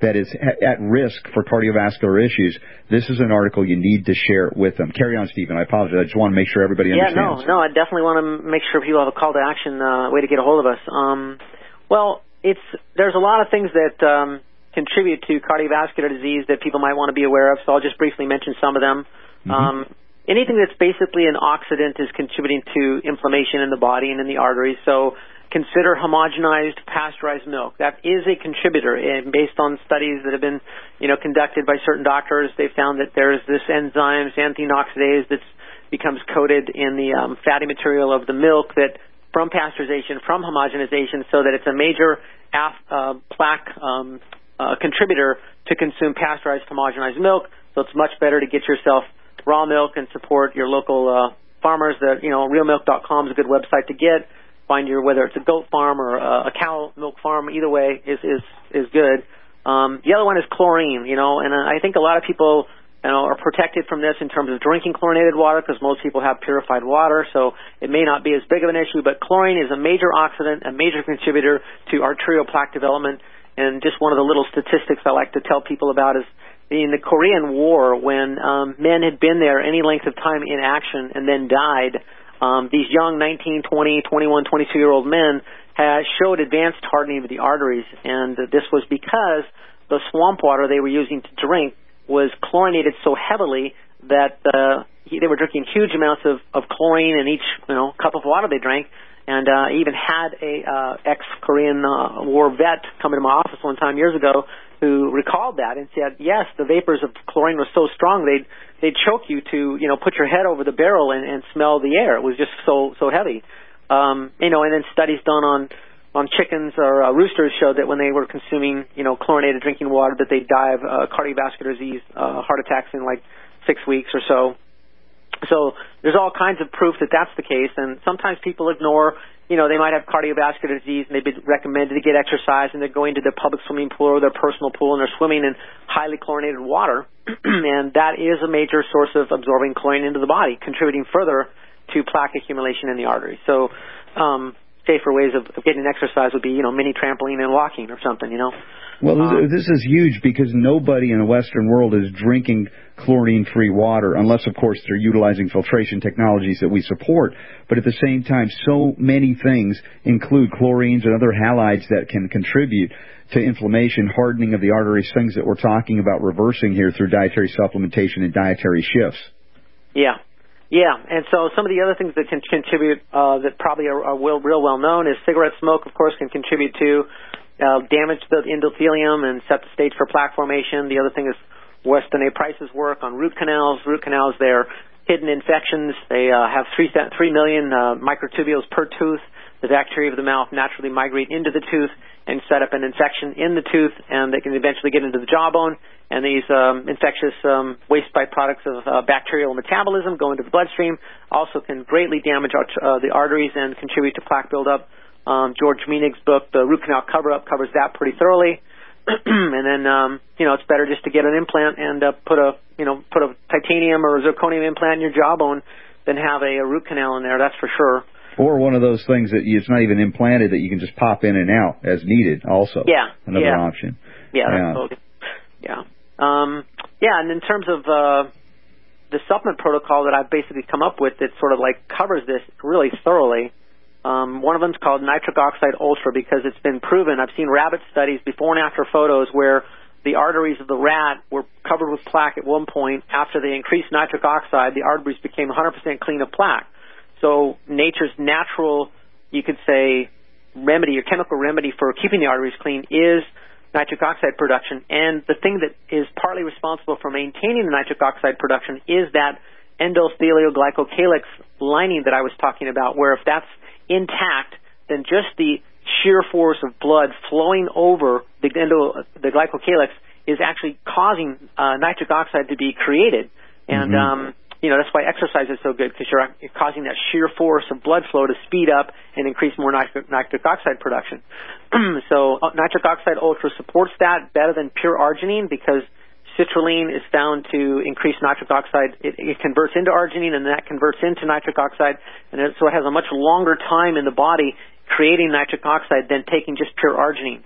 that is at risk for cardiovascular issues, this is an article you need to share with them. Carry on, Stephen. I apologize. I just want to make sure everybody yeah, understands. Yeah, no, no, I definitely want to make sure people have a call to action, uh, way to get a hold of us. Um, well, it's there's a lot of things that um, contribute to cardiovascular disease that people might want to be aware of, so I'll just briefly mention some of them. Mm-hmm. Um, anything that's basically an oxidant is contributing to inflammation in the body and in the arteries, so consider homogenized pasteurized milk. That is a contributor, and based on studies that have been, you know, conducted by certain doctors, they found that there's this enzyme, xanthine oxidase, that becomes coated in the um, fatty material of the milk that from pasteurization, from homogenization, so that it's a major af, uh, plaque um, uh, contributor to consume pasteurized homogenized milk. So it's much better to get yourself raw milk and support your local uh, farmers. That, you know, real milk dot com is a good website to get. Find your, whether it's a goat farm or a, a cow milk farm, either way is is is good. Um, the other one is chlorine, you know, and I think a lot of people, you know, are protected from this in terms of drinking chlorinated water because most people have purified water, so it may not be as big of an issue. But chlorine is a major oxidant, a major contributor to arterial plaque development. And just one of the little statistics I like to tell people about is in the Korean War, when um, men had been there any length of time in action and then died. Um, these young nineteen, twenty, twenty-one, twenty-two-year-old men had showed advanced hardening of the arteries, and uh, this was because the swamp water they were using to drink was chlorinated so heavily that uh, they were drinking huge amounts of, of chlorine in each, you know, cup of water they drank, and uh, even had a uh, ex-Korean uh, War vet come into my office one time years ago who recalled that and said, yes, the vapors of chlorine were so strong they'd they'd choke you to, you know, put your head over the barrel and, and smell the air. It was just so so heavy. Um, you know, and then studies done on on chickens or uh, roosters showed that when they were consuming, you know, chlorinated drinking water, that they'd die of uh, cardiovascular disease, uh, heart attacks in like six weeks or so. So there's all kinds of proof that that's the case, and sometimes people ignore, you know, they might have cardiovascular disease and they've been recommended to get exercise and they're going to their public swimming pool or their personal pool and they're swimming in highly chlorinated water, and that is a major source of absorbing chlorine into the body, contributing further to plaque accumulation in the arteries. So um, safer ways of, of getting exercise would be, you know, mini trampoline and walking or something, you know. Well, um, this is huge because nobody in the Western world is drinking chlorine-free water unless, of course, they're utilizing filtration technologies that we support. But at the same time, so many things include chlorines and other halides that can contribute to inflammation, hardening of the arteries, things that we're talking about reversing here through dietary supplementation and dietary shifts. Yeah. Yeah, and so some of the other things that can contribute uh, that probably are, are real, real well known is cigarette smoke, of course, can contribute to uh, damage to the endothelium and set the stage for plaque formation. The other thing is Weston A. Price's work on root canals. Root canals, they're hidden infections. They uh, have three, three million uh, microtubules per tooth. The bacteria of the mouth naturally migrate into the tooth and set up an infection in the tooth, and they can eventually get into the jawbone. And these um, infectious um, waste byproducts of uh, bacterial metabolism go into the bloodstream, also can greatly damage our, uh, the arteries and contribute to plaque buildup. Um, George Menig's book, The Root Canal Cover-Up, covers that pretty thoroughly. And then, um, you know, it's better just to get an implant and uh, put a, you know, put a titanium or a zirconium implant in your jawbone than have a, a root canal in there, that's for sure. Or one of those things that you, it's not even implanted, that you can just pop in and out as needed also. Yeah. Another yeah. option. Yeah. Yeah. That's totally, yeah. Um, yeah, and in terms of uh, the supplement protocol that I've basically come up with that sort of like covers this really thoroughly, um, one of them is called Nitric Oxide Ultra because it's been proven. I've seen rabbit studies, before and after photos, where the arteries of the rat were covered with plaque at one point. After they increased nitric oxide, the arteries became one hundred percent clean of plaque. So nature's natural, you could say, remedy or chemical remedy for keeping the arteries clean is nitric oxide production. And the thing that is partly responsible for maintaining the nitric oxide production is that endothelial glycocalyx lining that I was talking about, where if that's intact, then just the sheer force of blood flowing over the, endo, the glycocalyx is actually causing uh, nitric oxide to be created. And, mm-hmm. um, you know, that's why exercise is so good, because you're, you're causing that sheer force of blood flow to speed up and increase more nitric, nitric oxide production. So uh, Nitric Oxide Ultra supports that better than pure arginine, because citrulline is found to increase nitric oxide. It, it converts into arginine, and that converts into nitric oxide, and it, so it has a much longer time in the body creating nitric oxide than taking just pure arginine.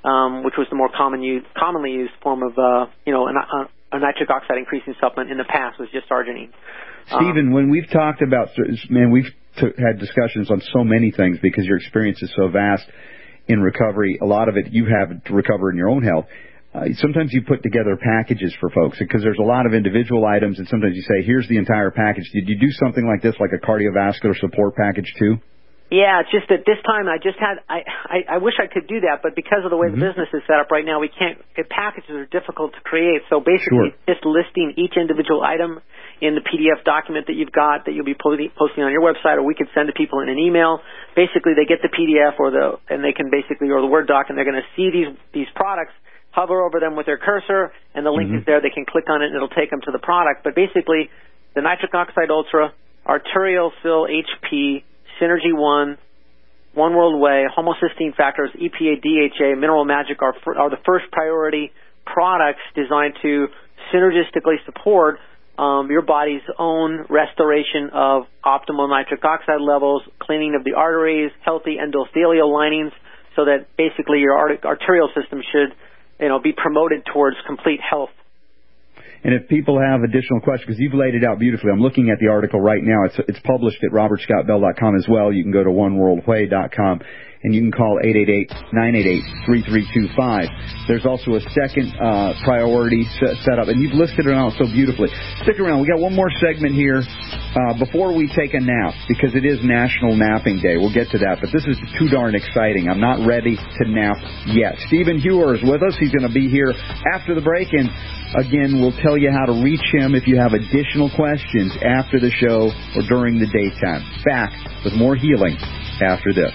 um, which was the more common used, commonly used form of, uh, you know, an, a, a nitric oxide increasing supplement in the past was just arginine. Stephen, um, when we've talked about, man, we've t- had discussions on so many things because your experience is so vast in recovery. A lot of it you have to recover in your own health. Uh, sometimes you put together packages for folks because there's a lot of individual items, and sometimes you say, here's the entire package. Did you do something like this, like a cardiovascular support package too? Yeah, it's just that this time I just had, I, I, I wish I could do that, but because of the way mm-hmm. the business is set up right now, we can't, packages are difficult to create. So basically, sure. just listing each individual item in the P D F document that you've got that you'll be posting on your website, or we could send to people in an email. Basically, they get the P D F or the, and they can basically, or the Word doc, and they're going to see these, these products, hover over them with their cursor, and the link mm-hmm. is there. They can click on it, and it'll take them to the product. But basically, the Nitric Oxide Ultra, Arterial Sil H P, Synergy One, One World Way, homocysteine factors, E P A, D H A, Mineral Magic are, for, are the first priority products designed to synergistically support um, your body's own restoration of optimal nitric oxide levels, cleaning of the arteries, healthy endothelial linings, so that basically your art- arterial system should, you know, be promoted towards complete health. And if people have additional questions, because you've laid it out beautifully, I'm looking at the article right now. It's it's published at robert scott bell dot com as well. You can go to one world way dot com, and you can call eight eight eight, nine eight eight, three three two five. There's also a second uh, priority set, set up, and you've listed it out so beautifully. Stick around. We got one more segment here uh, before we take a nap, because it is National Napping Day. We'll get to that, but this is too darn exciting. I'm not ready to nap yet. Stephen Hewer is with us. He's going to be here after the break, and again, we'll tell you how to reach him if you have additional questions after the show or during the daytime. Back with more healing after this.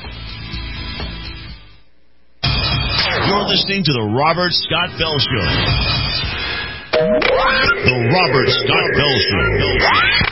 You're listening to the Robert Scott Bell Show. The Robert Scott Bell Show.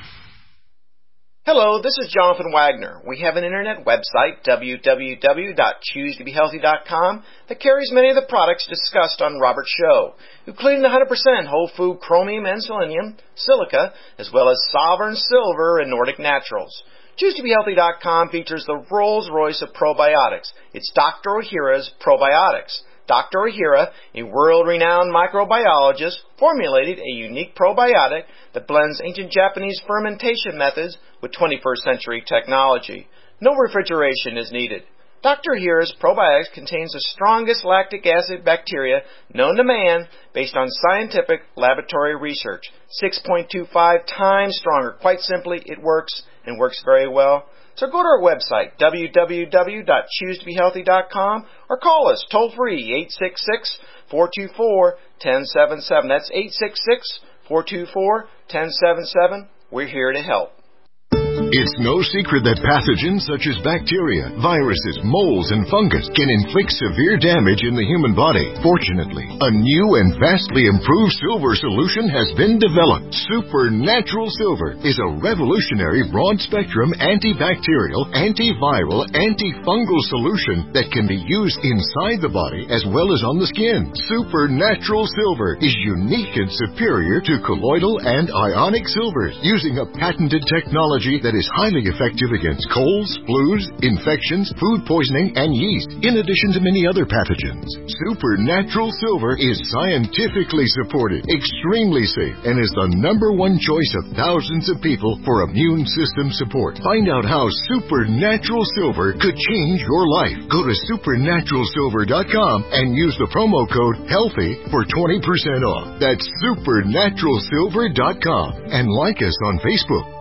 Hello, this is Jonathan Wagner. We have an internet website, w w w dot choose to be healthy dot com, that carries many of the products discussed on Robert's show, including the one hundred percent whole food chromium and selenium, silica, as well as Sovereign Silver and Nordic Naturals. choose to be healthy dot com features the Rolls-Royce of probiotics. It's Doctor Ohhira's Probiotics. Doctor Ohhira, a world-renowned microbiologist, formulated a unique probiotic that blends ancient Japanese fermentation methods with twenty-first century technology. No refrigeration is needed. Doctor Ohhira's Probiotics contains the strongest lactic acid bacteria known to man based on scientific laboratory research. six point two five times stronger. Quite simply, it works and works very well. So go to our website, w w w dot choose to be healthy dot com, or call us toll-free, eight six six, four two four, one zero seven seven. That's eight six six, four two four, one zero seven seven. We're here to help. It's no secret that pathogens such as bacteria, viruses, molds, and fungus can inflict severe damage in the human body. Fortunately, a new and vastly improved silver solution has been developed. Supernatural Silver is a revolutionary broad-spectrum antibacterial, antiviral, antifungal solution that can be used inside the body as well as on the skin. Supernatural Silver is unique and superior to colloidal and ionic silvers, using a patented technology that is highly effective against colds, flus, infections, food poisoning, and yeast, in addition to many other pathogens. Supernatural Silver is scientifically supported, extremely safe, and is the number one choice of thousands of people for immune system support. Find out how Supernatural Silver could change your life. Go to supernatural silver dot com and use the promo code HEALTHY for twenty percent off. That's supernatural silver dot com, and like us on Facebook.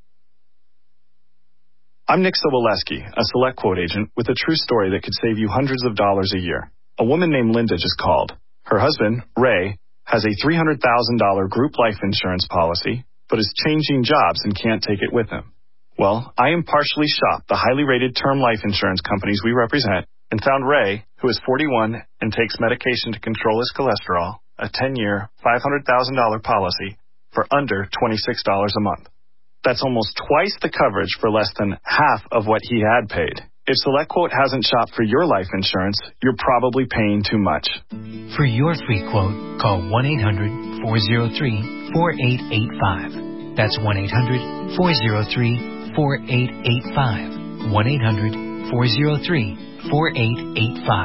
I'm Nick Soboleski, a Select Quote agent with a true story that could save you hundreds of dollars a year. A woman named Linda just called. Her husband, Ray, has a three hundred thousand dollars group life insurance policy, but is changing jobs and can't take it with him. Well, I impartially shopped the highly rated term life insurance companies we represent and found Ray, who is forty-one and takes medication to control his cholesterol, a ten-year, five hundred thousand dollars policy for under twenty-six dollars a month. That's almost twice the coverage for less than half of what he had paid. If SelectQuote hasn't shopped for your life insurance, you're probably paying too much. For your free quote, call one eight hundred, four oh three, four eight eight five. That's one eight hundred, four oh three, four eight eight five. one eight hundred, four oh three, four eight eight five.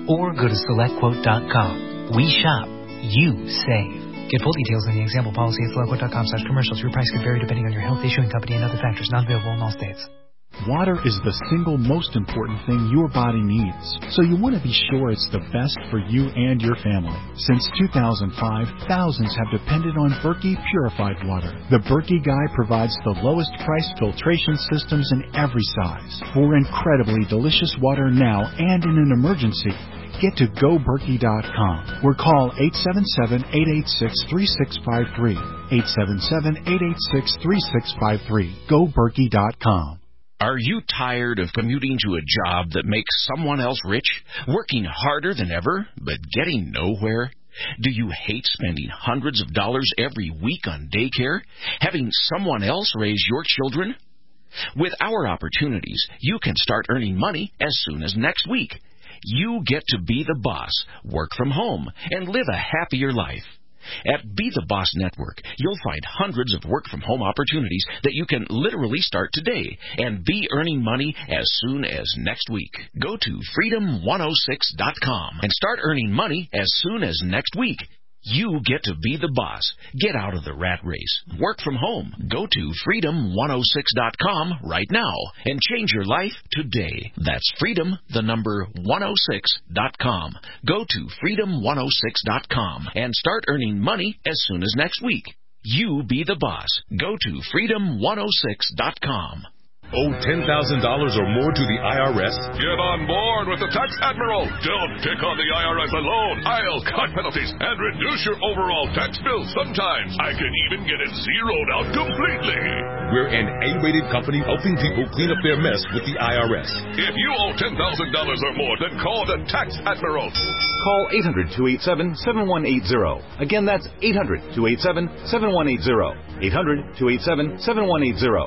or go to select quote dot com. We shop, you save. Get full details in the example policy at select quote dot com slash commercials. Your price could vary depending on your health, issuing company, and other factors. Not available in all states. Water is the single most important thing your body needs, so you want to be sure it's the best for you and your family. Since two thousand five, thousands have depended on Berkey purified water. The Berkey Guy provides the lowest price filtration systems in every size. For incredibly delicious water now and in an emergency, get to go berkey dot com or call eight seven seven, eight eight six, three six five three. eight seven seven, eight eight six, three six five three. go berkey dot com. Are you tired of commuting to a job that makes someone else rich, working harder than ever, but getting nowhere? Do you hate spending hundreds of dollars every week on daycare, having someone else raise your children? With our opportunities, you can start earning money as soon as next week. You get to be the boss, work from home, and live a happier life. At Be the Boss Network, you'll find hundreds of work-from-home opportunities that you can literally start today and be earning money as soon as next week. Go to freedom one oh six dot com and start earning money as soon as next week. You get to be the boss. Get out of the rat race. Work from home. Go to freedom one oh six dot com right now and change your life today. That's freedom, the number one oh six dot com. Go to freedom one oh six dot com and start earning money as soon as next week. You be the boss. Go to freedom one oh six dot com. Owe ten thousand dollars or more to the I R S? Get on board with the Tax Admiral. Don't pick on the I R S alone. I'll cut penalties and reduce your overall tax bill. Sometimes I can even get it zeroed out completely. We're an A-rated company helping people clean up their mess with the I R S. If you owe ten thousand dollars or more, then call the Tax Admiral. Call eight hundred, two eight seven, seven one eight zero. Again, that's eight hundred, two eight seven, seven one eight zero. eight hundred, two eight seven, seven one eight zero.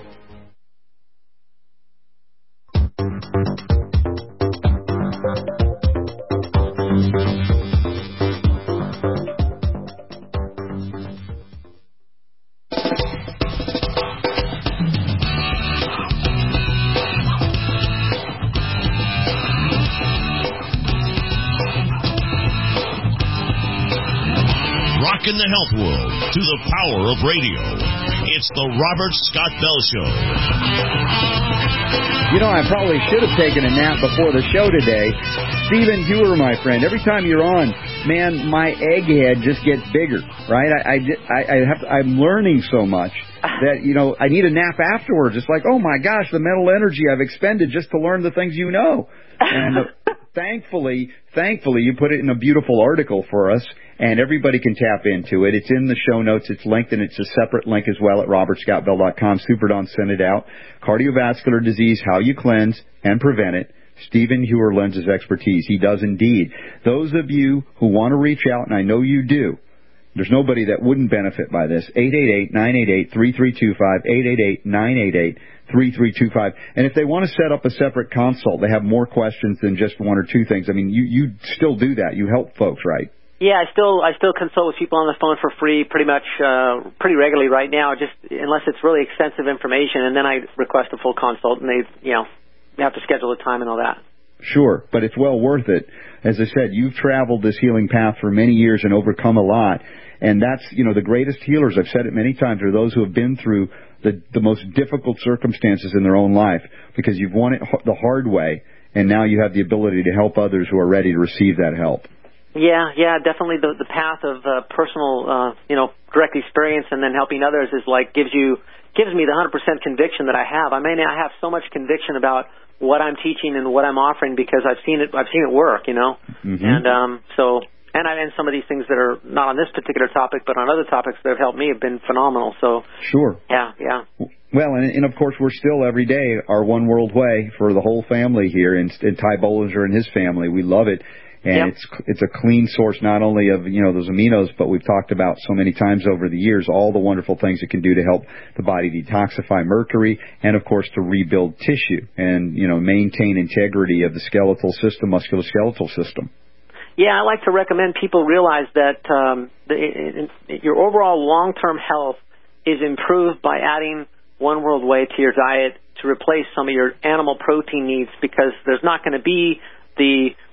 In the health world to the power of radio. It's the Robert Scott Bell Show. You know, I probably should have taken a nap before the show today. Stephen Hewer, my friend, every time you're on, man, my egghead just gets bigger, right? I, I, I have to, I'm learning so much that, you know, I need a nap afterwards. It's like, oh, my gosh, the mental energy I've expended just to learn the things you know. And uh, thankfully, thankfully, you put it in a beautiful article for us. And everybody can tap into it. It's in the show notes. It's linked, and it's a separate link as well at robert scott bell dot com. Super Don sent it out. Cardiovascular disease, how you cleanse and prevent it. Stephen Hewer lends his expertise. He does indeed. Those of you who want to reach out, and I know you do, there's nobody that wouldn't benefit by this. eight eight eight, nine eight eight, three three two five, eight eight eight, nine eight eight, three three two five. And if they want to set up a separate consult, they have more questions than just one or two things. I mean, you, you still do that. You help folks, right? Yeah, I still I still consult with people on the phone for free pretty much uh, pretty regularly right now, just unless it's really extensive information, and then I request a full consult, and they you know they have to schedule the time and all that. Sure, but it's well worth it. As I said, you've traveled this healing path for many years and overcome a lot, and that's you know the greatest healers. I've said it many times are those who have been through the the most difficult circumstances in their own life, because you've won it the hard way, and now you have the ability to help others who are ready to receive that help. Yeah, yeah, definitely the the path of uh, personal, uh, you know, direct experience and then helping others is like gives you gives me the one hundred percent conviction that I have. I may not have so much conviction about what I'm teaching and what I'm offering because I've seen it I've seen it work, you know, mm-hmm. and um, so and I and some of these things that are not on this particular topic but on other topics that have helped me have been phenomenal. So sure, yeah, yeah. Well, and, and of course we're still every day our One World Way for the whole family here, and, and Ty Bollinger and his family. We love it. And yep. it's it's a clean source not only of, you know, those aminos, but we've talked about so many times over the years, all the wonderful things it can do to help the body detoxify mercury and, of course, to rebuild tissue and, you know, maintain integrity of the skeletal system, musculoskeletal system. Yeah, I like to recommend people realize that um, the, in, in, your overall long-term health is improved by adding One World Way to your diet to replace some of your animal protein needs, because there's not going to be the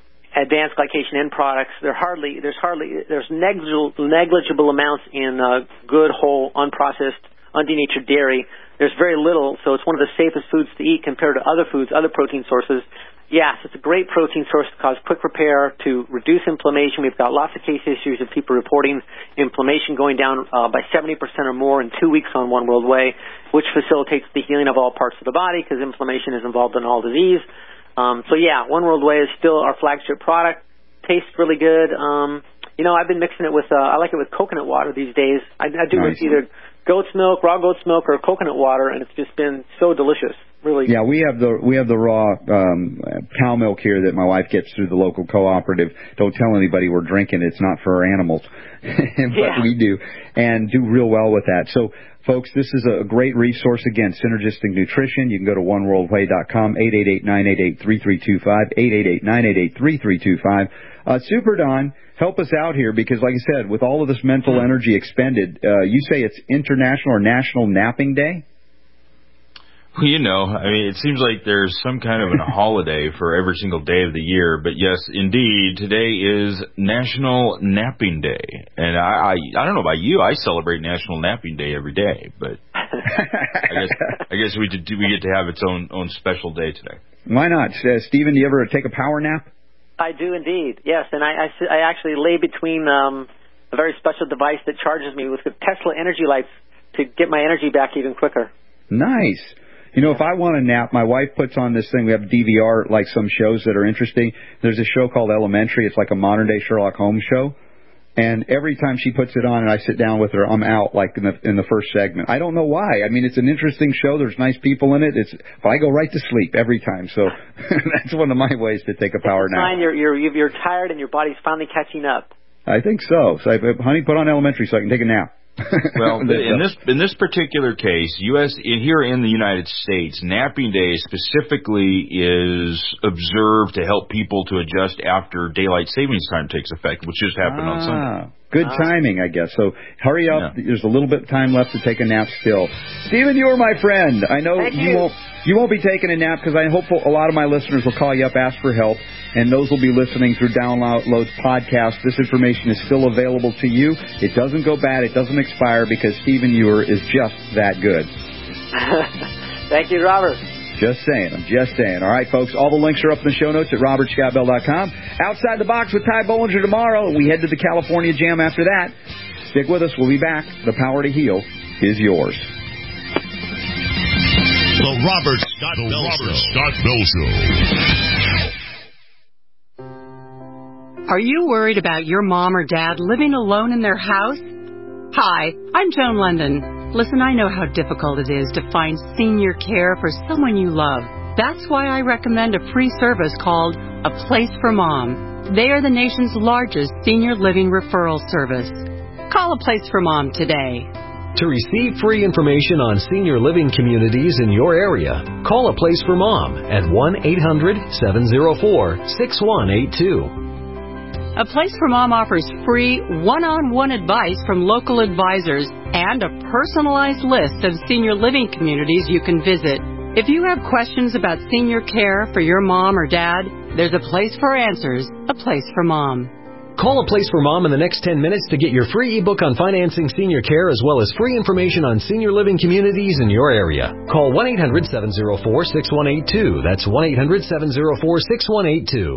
advanced glycation end products. There hardly, there's hardly, there's negligible, negligible amounts in uh, good, whole, unprocessed, undenatured dairy. There's very little, so it's one of the safest foods to eat compared to other foods, other protein sources. Yes, it's a great protein source to cause quick repair, to reduce inflammation. We've got lots of case issues of people reporting inflammation going down uh, by seventy percent or more in two weeks on One World Whey, which facilitates the healing of all parts of the body because inflammation is involved in all disease. Um, so, yeah, One World Whey is still our flagship product. Tastes really good. Um, you know, I've been mixing it with, uh, I like it with coconut water these days. I, I do nice. It with either goat's milk, raw goat's milk, or coconut water, and it's just been so delicious. Really. Yeah, we have the we have the raw um, cow milk here that my wife gets through the local cooperative. Don't tell anybody we're drinking; it's not for our animals, but yeah. we do, and do real well with that. So, folks, this is a great resource. Again, Synergistic Nutrition. You can go to one world whey dot com, eight eight eight, nine eight eight, three three two five, eight eight eight, nine eight eight, three three two five. Uh, Super Don, help us out here because, like I said, with all of this mental energy expended, uh, you say it's International or National Napping Day? Well, you know, I mean, it seems like there's some kind of a holiday for every single day of the year. But, yes, indeed, today is National Napping Day. And I, I, I don't know about you. I celebrate National Napping Day every day. But I guess I guess we, did, we get to have its own own special day today. Why not? Uh, Stephen, do you ever take a power nap? I do indeed, yes. And I, I, I actually lay between um, a very special device that charges me with Tesla energy lights to get my energy back even quicker. Nice. You know, if I want to nap, my wife puts on this thing. We have D V R, like some shows that are interesting. There's a show called Elementary. It's like a modern-day Sherlock Holmes show. And every time she puts it on and I sit down with her, I'm out, like in the in the first segment. I don't know why. I mean, it's an interesting show. There's nice people in it. It's but I go right to sleep every time. So that's one of my ways to take a power nap. Fine, you're, you're, you're tired and your body's finally catching up. I think so. So, I, honey, put on Elementary so I can take a nap. Well, in this in this particular case, U S here in the United States, napping day specifically is observed to help people to adjust after daylight savings time takes effect, which just happened ah, on Sunday. Good ah. timing, I guess. So hurry up. Yeah. There's a little bit of time left to take a nap still. Stephen, you are my friend. I know you, you won't you won't be taking a nap because I hope a lot of my listeners will call you up, ask for help, and those will be listening through Downloads podcast. This information is still available to you. It doesn't go bad. It doesn't expire because Stephen Ewer is just that good. Thank you, Robert. Just saying. I'm just saying. All right, folks, all the links are up in the show notes at robert scott bell dot com. Outside the Box with Ty Bollinger tomorrow. We head to the California Jam after that. Stick with us. We'll be back. The power to heal is yours. The Robert Scott the Bell Robert Show. Scott Bell Show. Are you worried about your mom or dad living alone in their house? Hi, I'm Joan London. Listen, I know how difficult it is to find senior care for someone you love. That's why I recommend a free service called A Place for Mom. They are the nation's largest senior living referral service. Call A Place for Mom today. To receive free information on senior living communities in your area, call A Place for Mom at one eight hundred, seven oh four, six one eight two. A Place for Mom offers free one-on-one advice from local advisors and a personalized list of senior living communities you can visit. If you have questions about senior care for your mom or dad, there's a place for answers, A Place for Mom. Call A Place for Mom in the next ten minutes to get your free ebook on financing senior care as well as free information on senior living communities in your area. Call one eight hundred, seven oh four, six one eight two. That's one eight hundred, seven oh four, six one eight two.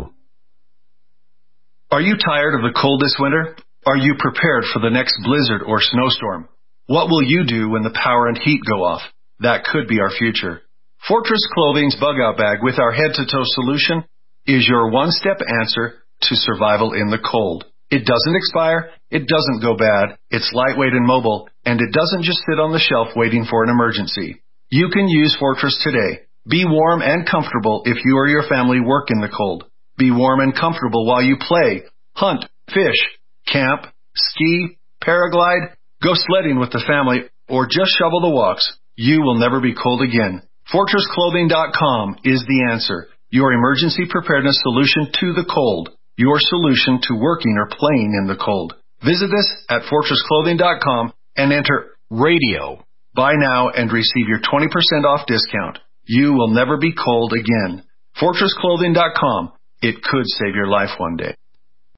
Are you tired of the cold this winter? Are you prepared for the next blizzard or snowstorm? What will you do when the power and heat go off? That could be our future. Fortress Clothing's Bug-Out Bag with our head-to-toe solution is your one-step answer to survival in the cold. It doesn't expire, it doesn't go bad, it's lightweight and mobile, and it doesn't just sit on the shelf waiting for an emergency. You can use Fortress today. Be warm and comfortable if you or your family work in the cold. Be warm and comfortable while you play, hunt, fish, camp, ski, paraglide, go sledding with the family, or just shovel the walks. You will never be cold again. Fortress Clothing dot com is the answer. Your emergency preparedness solution to the cold. Your solution to working or playing in the cold. Visit us at Fortress Clothing dot com and enter radio. Buy now and receive your twenty percent off discount. You will never be cold again. Fortress Clothing dot com. It could save your life one day.